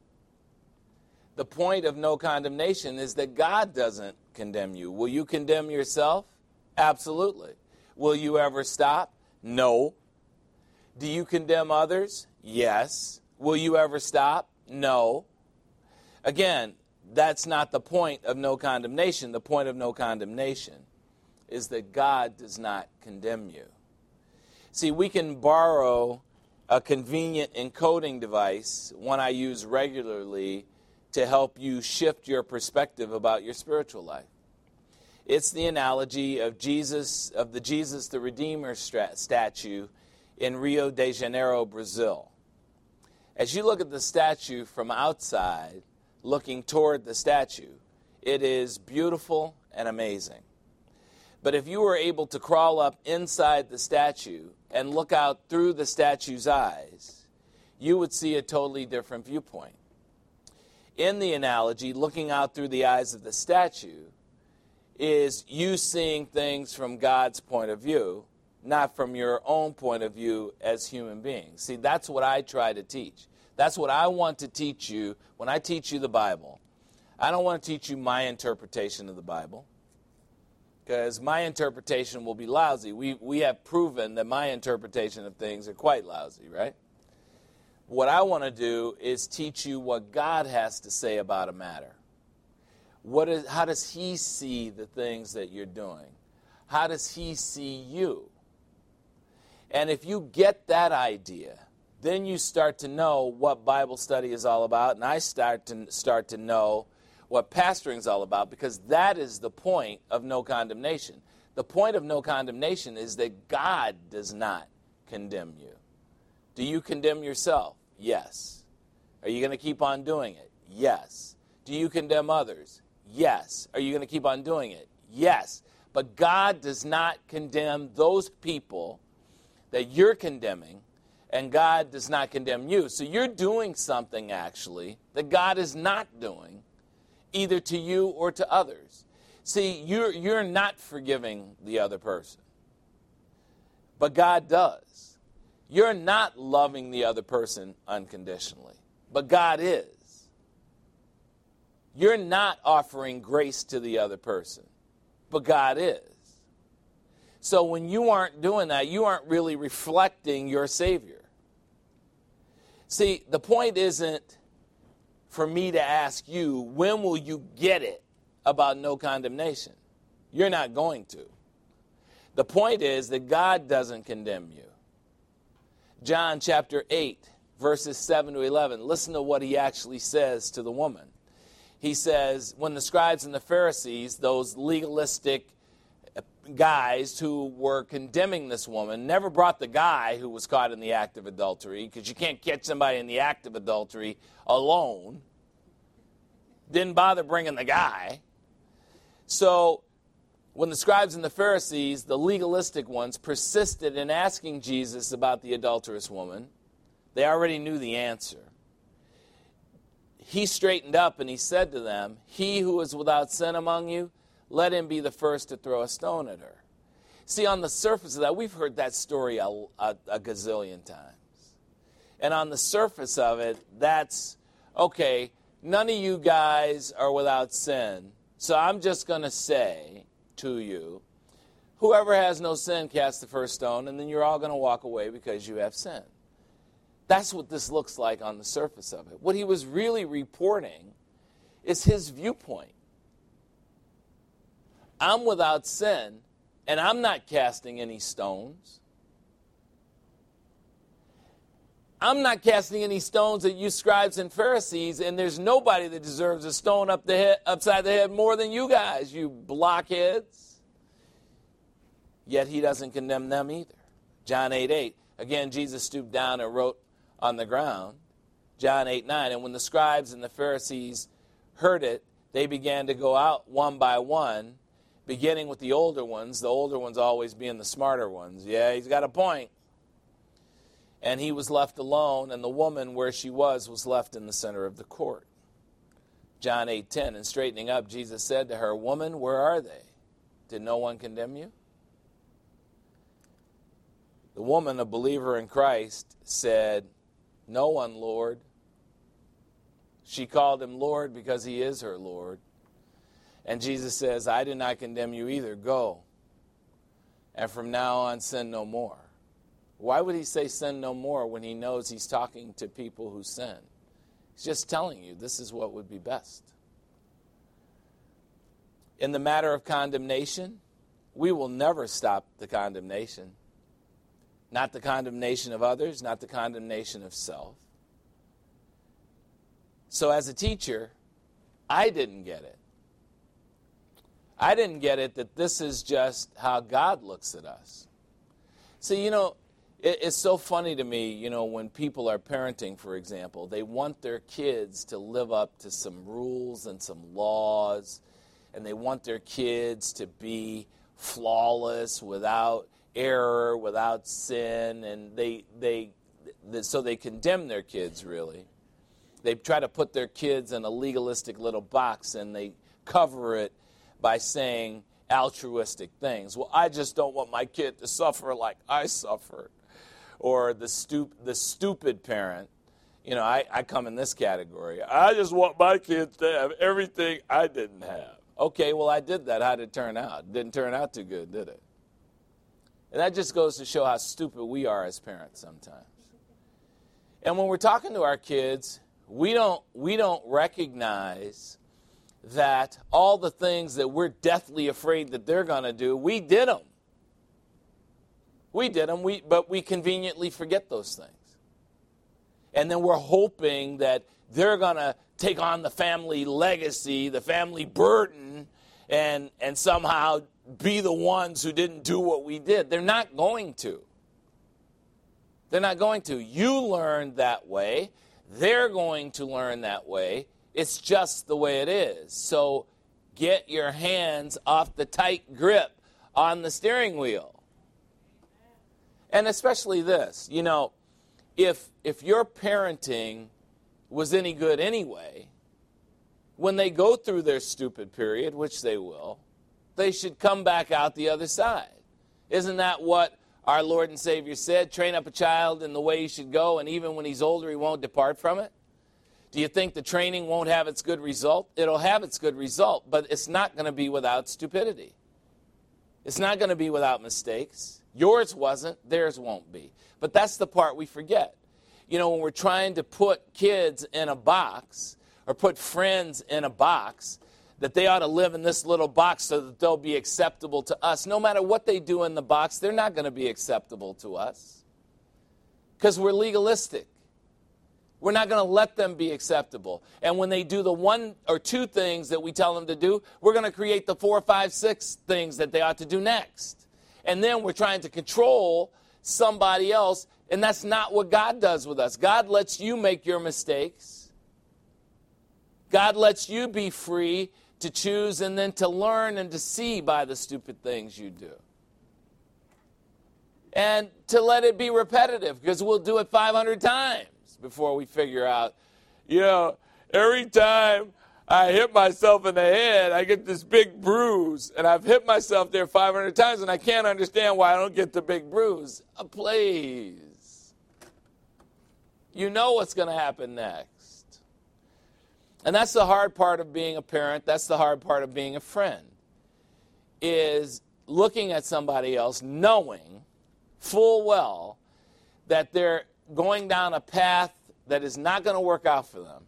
The point of no condemnation is that God doesn't condemn you. Will you condemn yourself? Absolutely. Will you ever stop? No. Do you condemn others? Yes. Will you ever stop? No. Again, that's not the point of no condemnation. The point of no condemnation is that God does not condemn you. See, we can borrow a convenient encoding device, one I use regularly, to help you shift your perspective about your spiritual life. It's the analogy of Jesus, of the Jesus the Redeemer statue in Rio de Janeiro, Brazil. As you look at the statue from outside, looking toward the statue, it is beautiful and amazing. But if you were able to crawl up inside the statue and look out through the statue's eyes, you would see a totally different viewpoint. In the analogy, looking out through the eyes of the statue is you seeing things from God's point of view, not from your own point of view as human beings. See, that's what I try to teach. That's what I want to teach you when I teach you the Bible. I don't want to teach you my interpretation of the Bible, because my interpretation will be lousy. We, we have proven that my interpretation of things are quite lousy, right? What I want to do is teach you what God has to say about a matter. What is, how does He see the things that you're doing? How does He see you? And if you get that idea, then you start to know what Bible study is all about, and I start to start to know what pastoring is all about, because that is the point of no condemnation. The point of no condemnation is that God does not condemn you. Do you condemn yourself? Yes. Are you going to keep on doing it? Yes. Do you condemn others? Yes. Are you going to keep on doing it? Yes. But God does not condemn those people that you're condemning, and God does not condemn you. So you're doing something, actually, that God is not doing, either to you or to others. See, you're, you're not forgiving the other person, but God does. You're not loving the other person unconditionally, but God is. You're not offering grace to the other person, but God is. So when you aren't doing that, you aren't really reflecting your Savior. See, the point isn't for me to ask you, when will you get it about no condemnation? You're not going to. The point is that God doesn't condemn you. John chapter eight, verses seven to eleven. Listen to what he actually says to the woman. He says, when the scribes and the Pharisees, those legalistic guys who were condemning this woman, never brought the guy who was caught in the act of adultery, because you can't catch somebody in the act of adultery alone. Didn't bother bringing the guy. So when the scribes and the Pharisees, the legalistic ones, persisted in asking Jesus about the adulterous woman, they already knew the answer. He straightened up and he said to them, "He who is without sin among you, let him be the first to throw a stone at her." See, on the surface of that, we've heard that story a, a, a gazillion times. And on the surface of it, that's, okay, none of you guys are without sin, so I'm just going to say to you, whoever has no sin, cast the first stone, and then you're all going to walk away because you have sin. That's what this looks like on the surface of it. What he was really reporting is his viewpoint. I'm without sin, and I'm not casting any stones. I'm not casting any stones at you scribes and Pharisees, and there's nobody that deserves a stone up the head, upside the head more than you guys, you blockheads. yet he doesn't condemn them either. John eight eight, again, Jesus stooped down and wrote on the ground. John eight nine, and when the scribes and the Pharisees heard it, they began to go out one by one, beginning with the older ones, the older ones always being the smarter ones. Yeah, he's got a point. And he was left alone, and the woman where she was was left in the center of the court. John eight ten, and straightening up, Jesus said to her, "Woman, where are they? Did no one condemn you?" The woman, a believer in Christ, said, "No one, Lord." She called him Lord because he is her Lord. And Jesus says, "I do not condemn you either. Go. And from now on, sin no more." Why would he say sin no more when he knows he's talking to people who sin? He's just telling you this is what would be best. In the matter of condemnation, we will never stop the condemnation. Not the condemnation of others, not the condemnation of self. So as a teacher, I didn't get it. I didn't get it that this is just how God looks at us. See, you know, it, it's so funny to me, you know, when people are parenting, for example, they want their kids to live up to some rules and some laws, and they want their kids to be flawless, without error, without sin, and they they so they condemn their kids, really. They try to put their kids in a legalistic little box, and they cover it by saying altruistic things. Well, I just don't want my kid to suffer like I suffered. Or the stup- the stupid parent. You know, I, I come in this category. I just want my kids to have everything I didn't have. Okay, well, I did that. How did it turn out? It didn't turn out too good, did it? And that just goes to show how stupid we are as parents sometimes. And when we're talking to our kids, we don't we don't recognize that all the things that we're deathly afraid that they're going to do, we did them. We did them, we, but we conveniently forget those things. And then we're hoping that they're going to take on the family legacy, the family burden, and, and somehow be the ones who didn't do what we did. They're not going to. They're not going to. You learned that way. They're going to learn that way. It's just the way it is. So get your hands off the tight grip on the steering wheel. And especially this, you know, if if your parenting was any good anyway, when they go through their stupid period, which they will, they should come back out the other side. Isn't that what our Lord and Savior said? Train up a child in the way he should go, and even when he's older, he won't depart from it. Do you think the training won't have its good result? It'll have its good result, but it's not going to be without stupidity. It's not going to be without mistakes. Yours wasn't, theirs won't be. But that's the part we forget. You know, when we're trying to put kids in a box or put friends in a box, that they ought to live in this little box so that they'll be acceptable to us. No matter what they do in the box, they're not going to be acceptable to us because we're legalistic. We're not going to let them be acceptable. And when they do the one or two things that we tell them to do, we're going to create the four, five, six things that they ought to do next. And then we're trying to control somebody else, and that's not what God does with us. God lets you make your mistakes. God lets you be free to choose and then to learn and to see by the stupid things you do. And to let it be repetitive, because we'll do it five hundred times before we figure out, you know, every time I hit myself in the head, I get this big bruise, and I've hit myself there five hundred times, and I can't understand why I don't get the big bruise. Uh, please. You know what's going to happen next. And that's the hard part of being a parent. That's the hard part of being a friend, is looking at somebody else, knowing full well that they're going down a path that is not going to work out for them,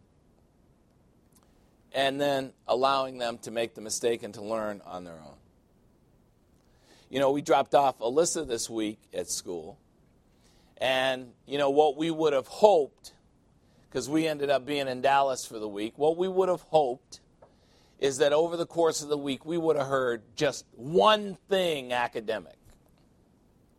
and then allowing them to make the mistake and to learn on their own. You know, we dropped off Alyssa this week at school, and, you know, what we would have hoped, because we ended up being in Dallas for the week, what we would have hoped is that over the course of the week we would have heard just one thing academic.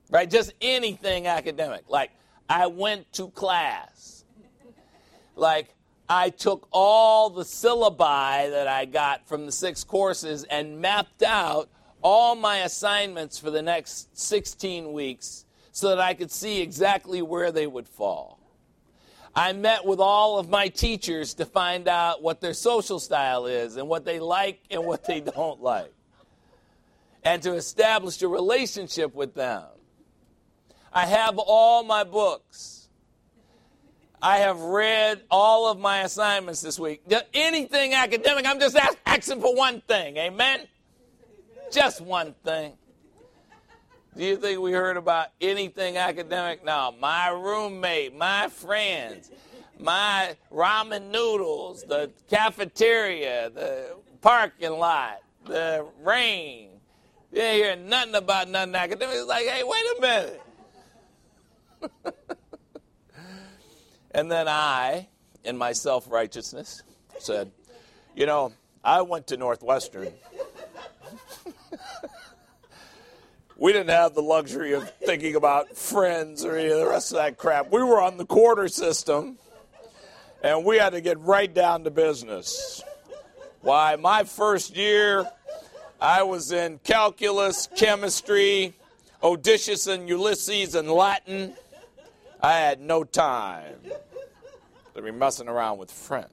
right? Just anything academic. Like, I went to class. Like, I took all the syllabi that I got from the six courses and mapped out all my assignments for the next sixteen weeks so that I could see exactly where they would fall. I met with all of my teachers to find out what their social style is and what they like and what they don't like, and to establish a relationship with them. I have all my books. I have read all of my assignments this week. Anything academic, I'm just asking for one thing, amen? Just one thing. Do you think we heard about anything academic? No, my roommate, my friends, my ramen noodles, the cafeteria, the parking lot, the rain. You ain't hear nothing about nothing academic. It's like, hey, wait a minute. And then I, in my self-righteousness, said, you know, I went to Northwestern. We didn't have the luxury of thinking about friends or any of the rest of that crap. We were on the quarter system, and we had to get right down to business. Why, my first year, I was in calculus, chemistry, Odysseus and Ulysses, and Latin. I had no time to be messing around with friends.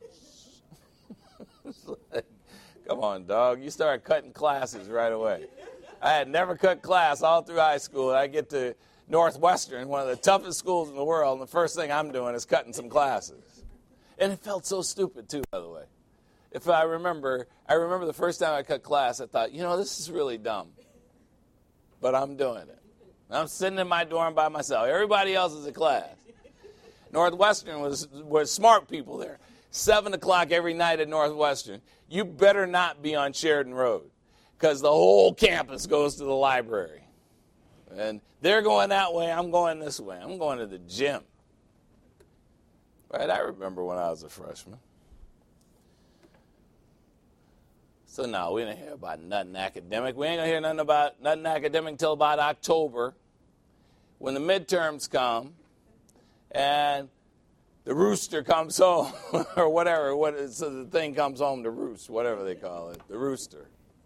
Like, come on, dog. You start cutting classes right away. I had never cut class all through high school. I get to Northwestern, one of the toughest schools in the world, and the first thing I'm doing is cutting some classes. And it felt so stupid, too, by the way. If I remember, I remember the first time I cut class, I thought, you know, this is really dumb. But I'm doing it. I'm sitting in my dorm by myself. Everybody else is in class. Northwestern was, was smart people there. Seven o'clock every night at Northwestern. You better not be on Sheridan Road, because the whole campus goes to the library. And they're going that way, I'm going this way. I'm going to the gym. Right? I remember when I was a freshman. So no, we didn't hear about nothing academic. We ain't going to hear nothing about nothing academic until about October, when the midterms come and the rooster comes home, or whatever. What is, so the thing comes home to roost, whatever they call it, the rooster.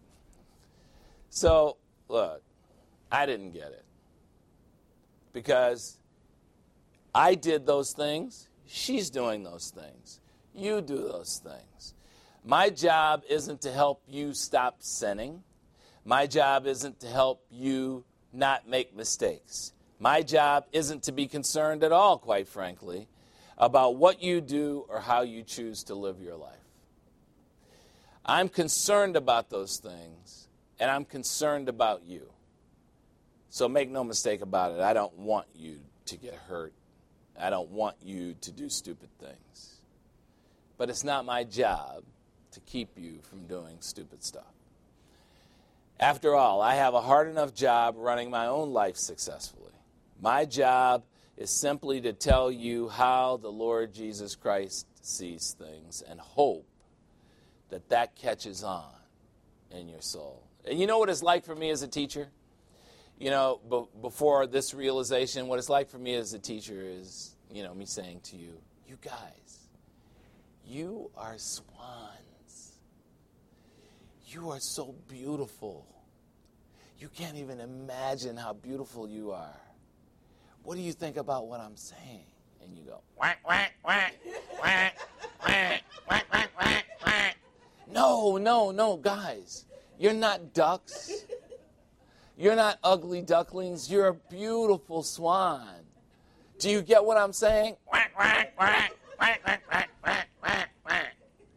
So, look, I didn't get it. Because I did those things. She's doing those things. You do those things. My job isn't to help you stop sinning. My job isn't to help you not make mistakes. My job isn't to be concerned at all, quite frankly, about what you do or how you choose to live your life. I'm concerned about those things, and I'm concerned about you. So make no mistake about it. I don't want you to get hurt. I don't want you to do stupid things. But it's not my job to keep you from doing stupid stuff. After all, I have a hard enough job running my own life successfully. My job is simply to tell you how the Lord Jesus Christ sees things and hope that that catches on in your soul. And you know what it's like for me as a teacher? You know, b- before this realization, what it's like for me as a teacher is, you know, me saying to you, you guys, you are swans. You are so beautiful. You can't even imagine how beautiful you are. What do you think about what I'm saying? And you go, whack, whack, whack, whack, whack, whack, whack, whack, whack. No, no, no, guys. You're not ducks. You're not ugly ducklings. You're a beautiful swan. Do you get what I'm saying? Whack, whack, whack, whack, whack, whack, whack, whack, whack.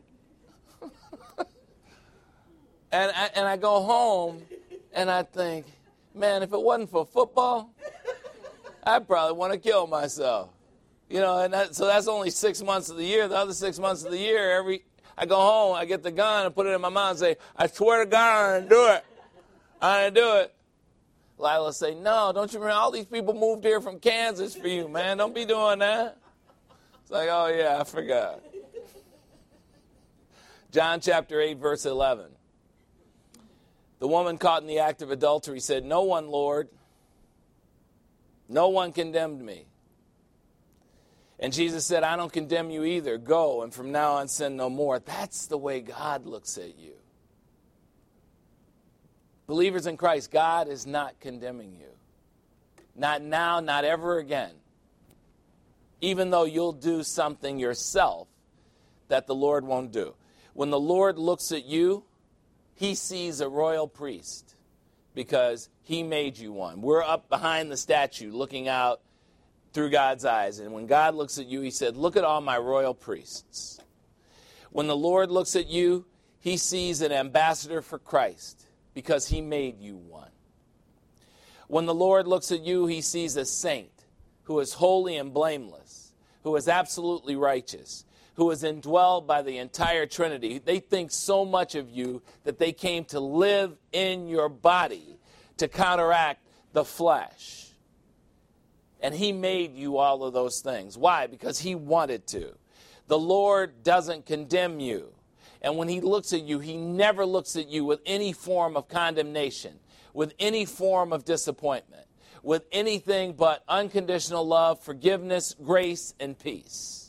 and, I, and I go home and I think, man, if it wasn't for football, I'd probably want to kill myself. You know, and that, so that's only six months of the year. The other six months of the year, every I go home, I get the gun and put it in my mouth and say, I swear to God, I'm going to do it. I'm going to do it. Lila say, no, don't you remember? All these people moved here from Kansas for you, man. Don't be doing that. It's like, oh, yeah, I forgot. John chapter eight, verse eleven. The woman caught in the act of adultery said, no one, Lord. No one condemned me. And Jesus said, I don't condemn you either. Go, and from now on sin no more. That's the way God looks at you. Believers in Christ, God is not condemning you. Not now, not ever again. Even though you'll do something yourself that the Lord won't do. When the Lord looks at you, he sees a royal priest because he made you one. We're up behind the statue looking out through God's eyes. And when God looks at you, he said, look at all my royal priests. When the Lord looks at you, he sees an ambassador for Christ because he made you one. When the Lord looks at you, he sees a saint who is holy and blameless, who is absolutely righteous, who is indwelled by the entire Trinity. They think so much of you that they came to live in your body to counteract the flesh. And he made you all of those things. Why? Because he wanted to. The Lord doesn't condemn you. And when he looks at you, he never looks at you with any form of condemnation, with any form of disappointment, with anything but unconditional love, forgiveness, grace, and peace.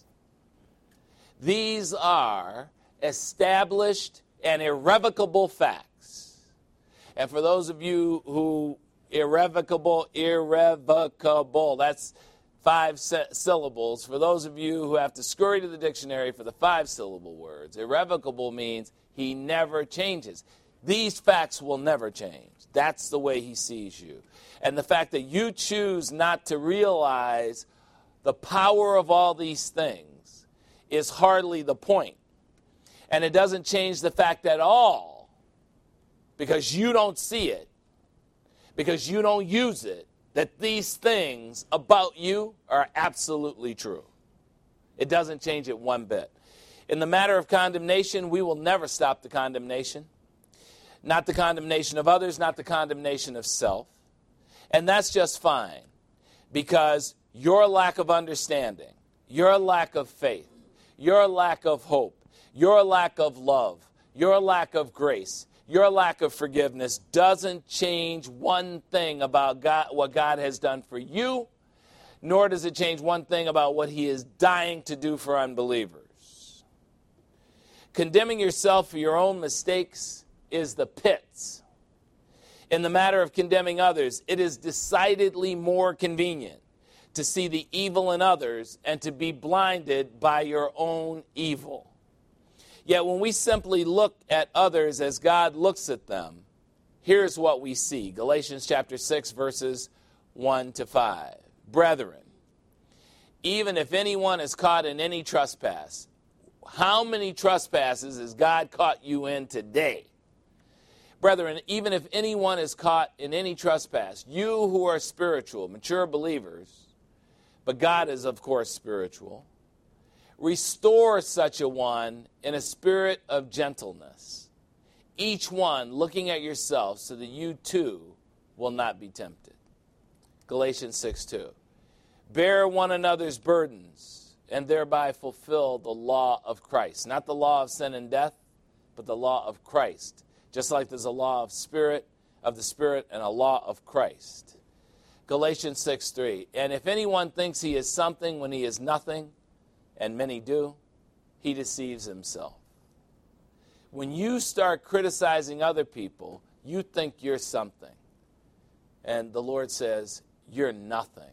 These are established and irrevocable facts. And for those of you who irrevocable, irrevocable, that's five sy- syllables. For those of you who have to scurry to the dictionary for the five syllable words, irrevocable means he never changes. These facts will never change. That's the way he sees you. And the fact that you choose not to realize the power of all these things is hardly the point. And it doesn't change the fact at all, because you don't see it, because you don't use it, that these things about you are absolutely true. It doesn't change it one bit. In the matter of condemnation, we will never stop the condemnation. Not the condemnation of others, not the condemnation of self. And that's just fine, because your lack of understanding, your lack of faith, your lack of hope, your lack of love, your lack of grace, your lack of forgiveness doesn't change one thing about God, what God has done for you, nor does it change one thing about what he is dying to do for unbelievers. Condemning yourself for your own mistakes is the pits. In the matter of condemning others, it is decidedly more convenient to see the evil in others and to be blinded by your own evil. Yet when we simply look at others as God looks at them, here's what we see. Galatians chapter six, verses one to five. Brethren, even if anyone is caught in any trespass, how many trespasses has God caught you in today? Brethren, even if anyone is caught in any trespass, you who are spiritual, mature believers, but God is, of course, spiritual, restore such a one in a spirit of gentleness, each one looking at yourself so that you too will not be tempted. Galatians six two. Bear one another's burdens and thereby fulfill the law of Christ. Not the law of sin and death, but the law of Christ. Just like there's a law of spirit, of the Spirit, and a law of Christ. Galatians six three. And if anyone thinks he is something when he is nothing, and many do, he deceives himself. When you start criticizing other people, you think you're something. And the Lord says, you're nothing,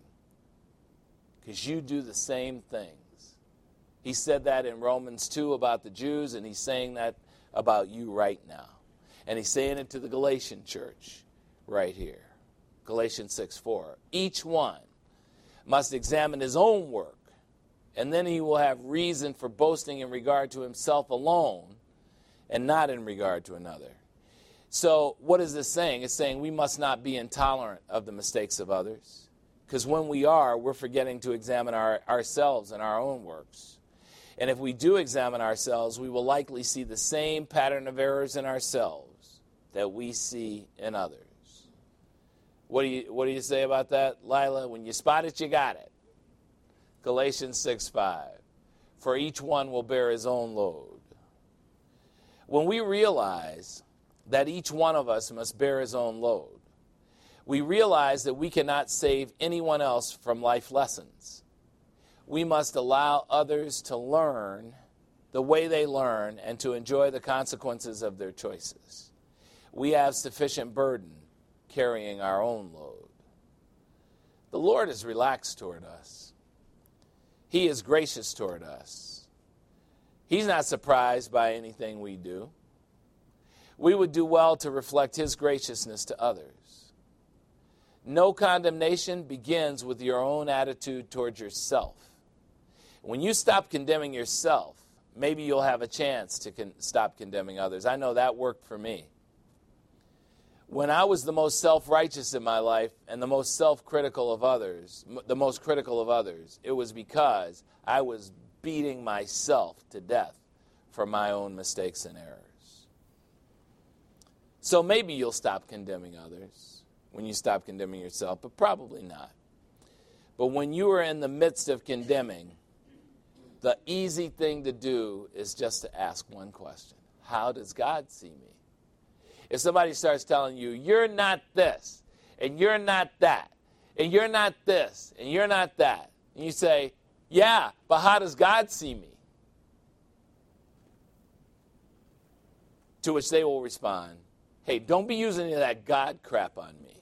because you do the same things. He said that in Romans two about the Jews, and he's saying that about you right now. And he's saying it to the Galatian church right here. Galatians six four. Each one must examine his own work, and then he will have reason for boasting in regard to himself alone and not in regard to another. So what is this saying? It's saying we must not be intolerant of the mistakes of others, because when we are, we're forgetting to examine our, ourselves and our own works. And if we do examine ourselves, we will likely see the same pattern of errors in ourselves that we see in others. What do you, what do you say about that, Lila? When you spot it, you got it. Galatians six five. For each one will bear his own load. When we realize that each one of us must bear his own load, we realize that we cannot save anyone else from life lessons. We must allow others to learn the way they learn and to enjoy the consequences of their choices. We have sufficient burden carrying our own load. The Lord is relaxed toward us. He is gracious toward us. He's not surprised by anything we do. We would do well to reflect His graciousness to others. No condemnation begins with your own attitude towards yourself. When you stop condemning yourself, maybe you'll have a chance to con- stop condemning others. I know that worked for me. When I was the most self-righteous in my life and the most self-critical of others, m- the most critical of others, it was because I was beating myself to death for my own mistakes and errors. So maybe you'll stop condemning others when you stop condemning yourself, but probably not. But when you are in the midst of condemning, the easy thing to do is just to ask one question. How does God see me? If somebody starts telling you, you're not this, and you're not that, and you're not this, and you're not that, and you say, yeah, but how does God see me? To which they will respond, hey, don't be using any of that God crap on me.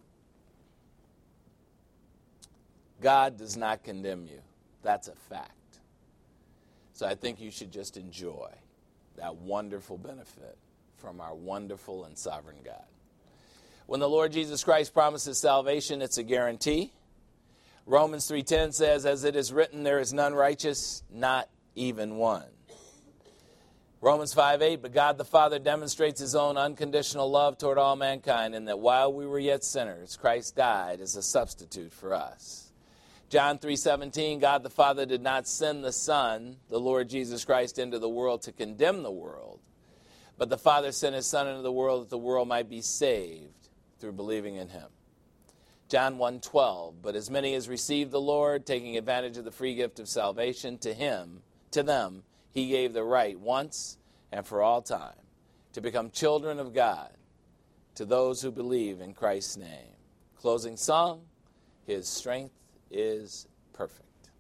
God does not condemn you. That's a fact. So I think you should just enjoy that wonderful benefit from our wonderful and sovereign God. When the Lord Jesus Christ promises salvation, it's a guarantee. Romans three ten says, as it is written, there is none righteous, not even one. Romans five eight, but God the Father demonstrates His own unconditional love toward all mankind, in that while we were yet sinners, Christ died as a substitute for us. John three seventeen, God the Father did not send the Son, the Lord Jesus Christ, into the world to condemn the world, but the Father sent His Son into the world that the world might be saved through believing in Him. John one twelve, but as many as received the Lord, taking advantage of the free gift of salvation, to Him, to them, He gave the right once and for all time to become children of God, to those who believe in Christ's name. Closing song, His strength is perfect.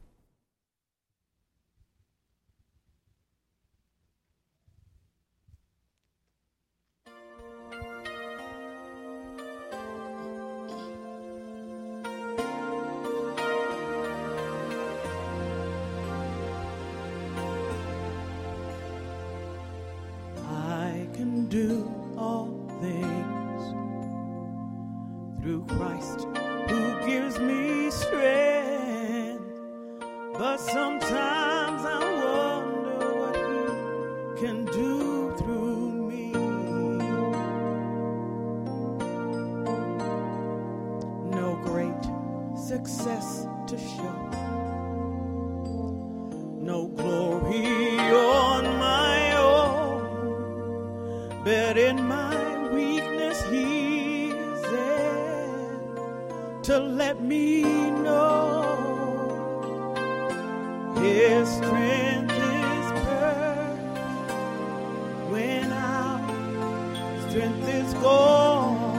I can do all things through Christ who gives me strength, but sometimes I wonder what He can do through me. No great success to show, no glory on my own, but in my weakness He is there to let me know His strength is perfect when our strength is gone.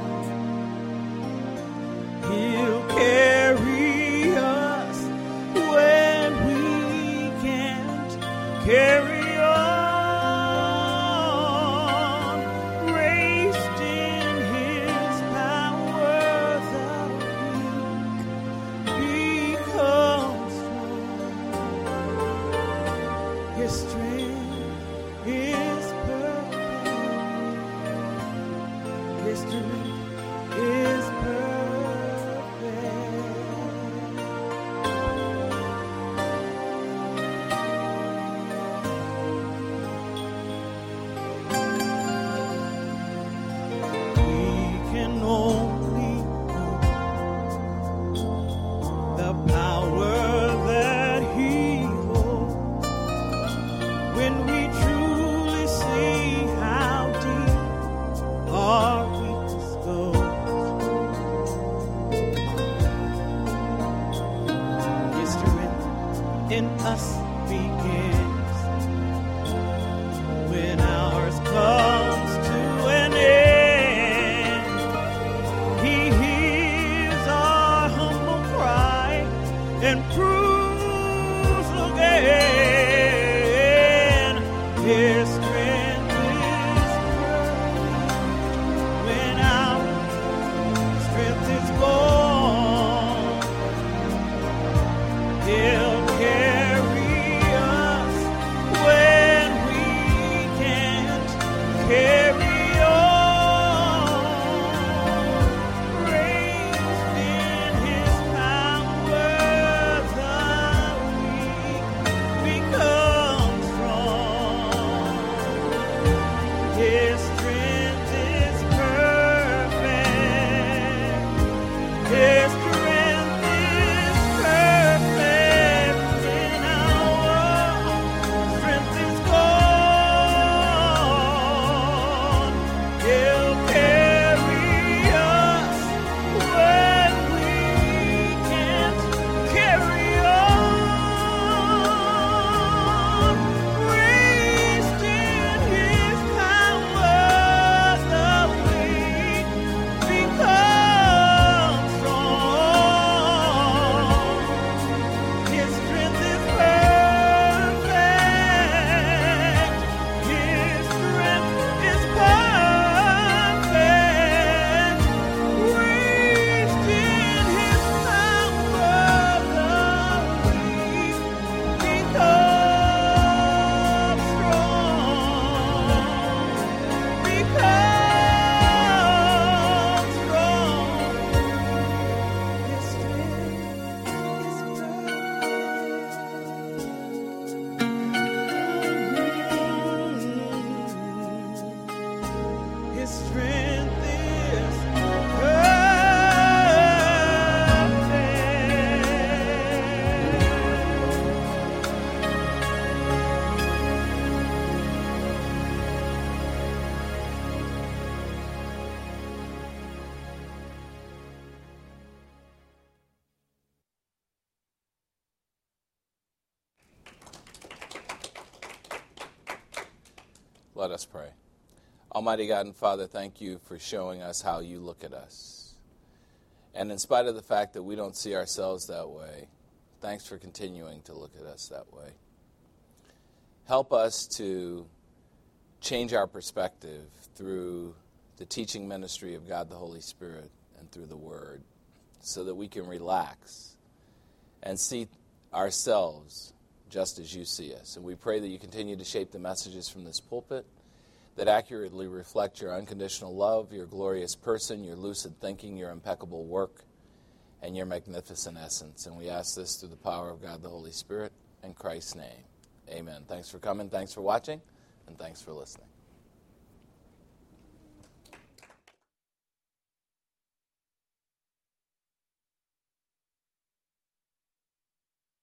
He'll carry us when we can't carry in us begins when ours comes to an end. He Let us pray. Almighty God and Father, thank you for showing us how you look at us. And in spite of the fact that we don't see ourselves that way, thanks for continuing to look at us that way. Help us to change our perspective through the teaching ministry of God the Holy Spirit and through the Word, so that we can relax and see ourselves just as you see us. And we pray that you continue to shape the messages from this pulpit that accurately reflect your unconditional love, your glorious person, your lucid thinking, your impeccable work, and your magnificent essence. And we ask this through the power of God the Holy Spirit in Christ's name. Amen. Thanks for coming, thanks for watching, and thanks for listening.